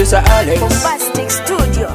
producer Alex Bombastic Studio.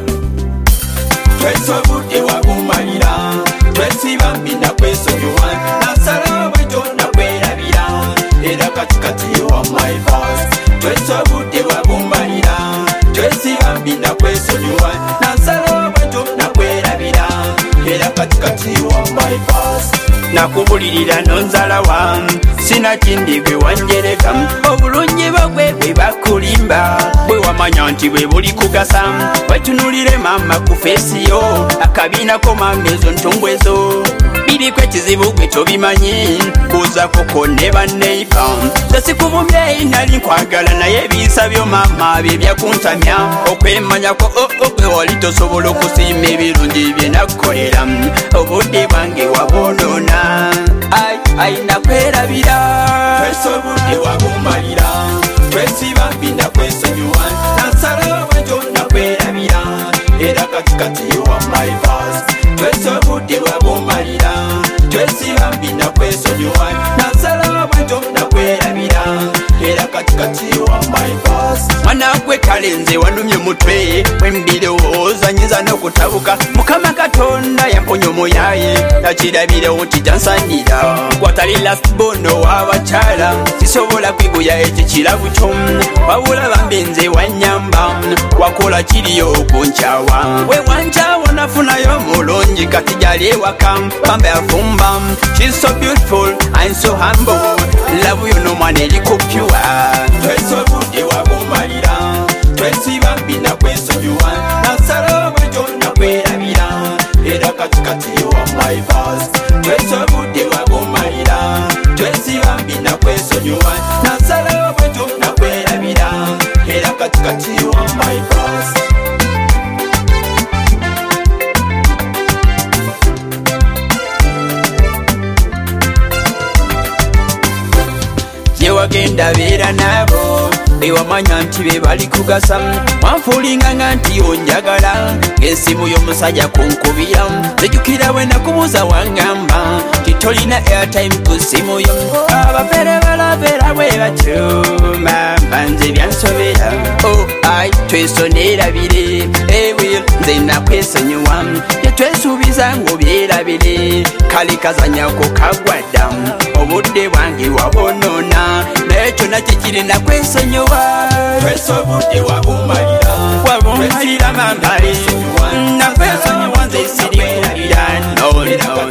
Tweso bude wabumalira twesiba mbina kwesonyiwa nasala bwejo nakwerabira era katikati wa my past. Tweso bude wabumalira twesiba mbina kwesonyiwa nasala bwejo nakwerabira era katikati wa my past. nakubulirira nonzalawa sina kindi gwe wanjereka obulungi bwe bwe bakulimba bwe wamanya nti bwe buli kugasa wetunulire mama ku feesi yo akabiina ko mama ezo ntungu ezo biriko ekizibu gwe tobimanyi kuuzako kone banneifa tesikubumye nali nkwagala naye ebisabyo mama bye byakuntamya okwemanyako gwe wali tosobola okusiima ebirungi bye nakukolera obudde bwange wabonona ai nakwerabira tweso bude wabumalira twesiba mbina kwesonyiwa nasala bwejo nakwerabira era katikati wa my past. Tweso bude wabumalira twesiba mbina kwesonyiwa nasala bwejo nakwerabira era katikati wa my past. mwana gwe kale nze wanumye mutwe wembirowooza nyiza n'okutabuka mukama katonda yamponya omuyaye nakirabirewo kijansanira watali last bono w'abakyala sisobola kwiguya ekyo kirabu kyo wabula bambe nze wanyamba wakola kiriyo okunkyawa we wankyawa nafunayo mulungi kati gyali ewaka bambe afumba she's so beautiful and so humble love you no mwana eri kupyuwa. Tweso bude wabumalira twesiba mbina kwesonyiwa nasala bwejo nakwerabira era katikati wa my past. Tweso bude wabumalira twesiba mbina kwesonyiwa nasala bwejo nakwerabira era katikati wa my past. Wagenda beera nabo bewamanya nti be bali kugasa wanfuulinganga nti onjagala ng'essimu y'omusajja kunkubira nzijukira bwe nakubuuza wangamba nti tolina airtime ku ssimu yo abafere balabeera bwe batyo mama nze byansobera ai tweso neerabire ewe nze nakwesonyiwa byetwesuubiza ng'obyerabire kale kazanyako kagwadda obudde bwange wabonona naye kyonna kikirina kwesonyiwa. Tweso bude wabumalira mama nakwesonyiwa nze sirikubira no